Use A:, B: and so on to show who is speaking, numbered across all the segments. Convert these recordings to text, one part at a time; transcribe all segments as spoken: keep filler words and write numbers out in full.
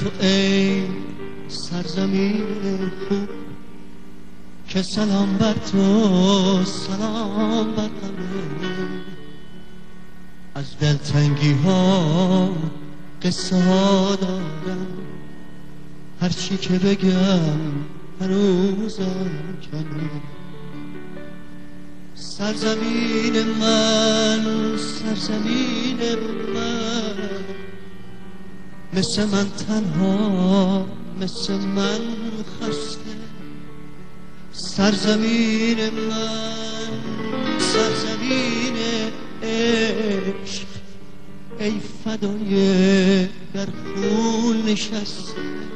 A: تو ای سرزمین خوب که سلام بر تو سلام بر همه. از دلتنگی ها قصه ها دارم، هرچی که بگم هنوزم کمه. سرزمین من سرزمین من، مثل من تنها مثل من خسته. سرزمین من سرزمین عشق، ای فدای در خون نشسته.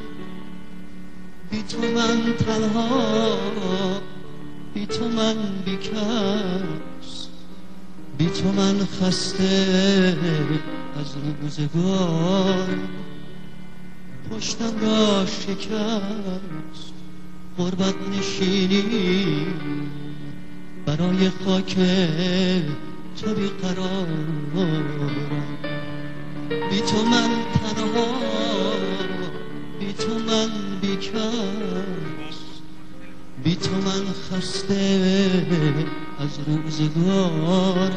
A: بی تو من تنها، بی تو من بیکس، بی تو من خسته از روزگار. پشتم را شکست غربت نشینی، برای خاک تو بیقرارم. بی تو من تنها، بی تو من بیکس، بی تو من خسته از روزگارم.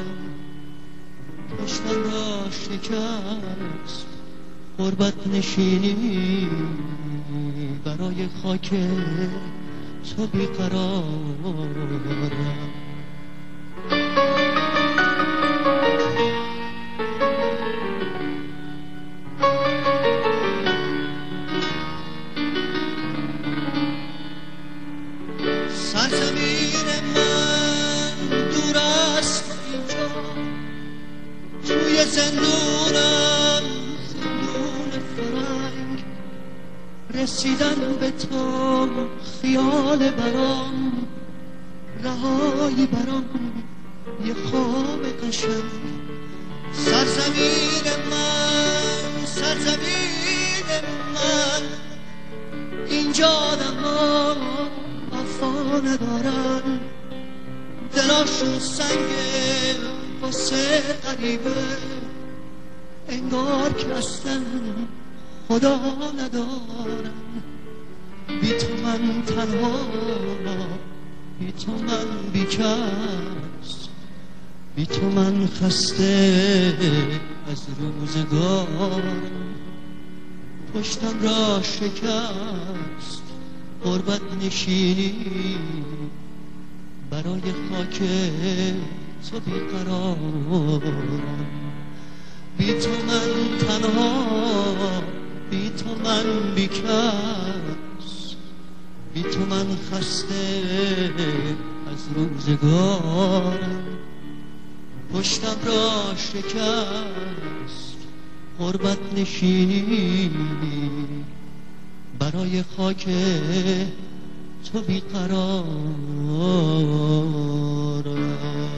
A: پشتم را شکست غربت نشینی، برای خاک تو بیقرارم. سرزمین من دور است اینجا، توی زندونم زندون فرنگ. رسیدن به تو خیال برام، رهایی برام یه خواب قشنگ. سرزمین من سرزمین من، اینجا آدم‌ها وفا ندارن، دلاشون سنگه واسه غریبه. انگار که اصلا خدا ندارن. بی تو من تنها، بی تو من بیکس، بی تو من خسته از روزگارم. پشتم را شکست غربت نشینی، برای خاک تو بیقرارم. بی تو من تنها، بی تو من بیکس، بی تو من خسته از روزگارم. پشتم را شکست غربت نشینی، برای خاک تو بیقرارم.